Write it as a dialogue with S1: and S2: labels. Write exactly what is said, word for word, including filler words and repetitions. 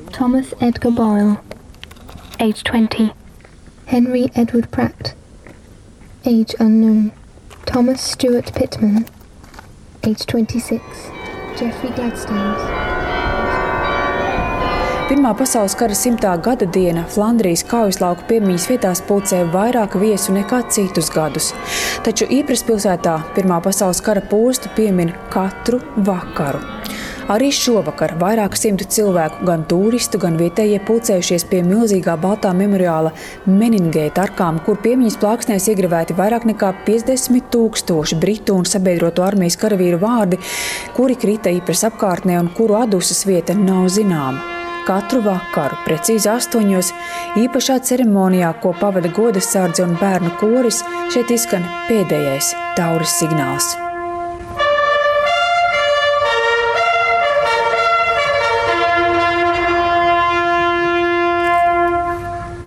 S1: Thomas Edgar Boyle, age twenty. Henry Edward Pratt, age unknown. Thomas Stuart Pittman, age twenty-six. Jeffrey Gladstones.
S2: Pirmā pasaules kara simtā gada diena Flandrijas kaujaslauku piemiņas vietās pulcē vairāk viesu nekā citus gadus. Taču Ypres pilsētā Pirmā pasaules kara postu piemin katru vakaru. Arī šovakar vairāk simtu cilvēku, gan turistu, gan vietējie pulcējušies pie milzīgā baltā memoriāla Meningēta arkām, kur piemiņas plāksnēs iegravēti vairāk nekā piecdesmit tūkstoši britu un sabiedroto armijas karavīru vārdi, kuri krita Ypres apkārtnē un kuru atdusas vieta nav zināma. Katru vakaru, precīzi astoņos, īpašā ceremonijā, ko pavada goda sardze un bērnu koris, šeit izskan pēdējais tauris signāls.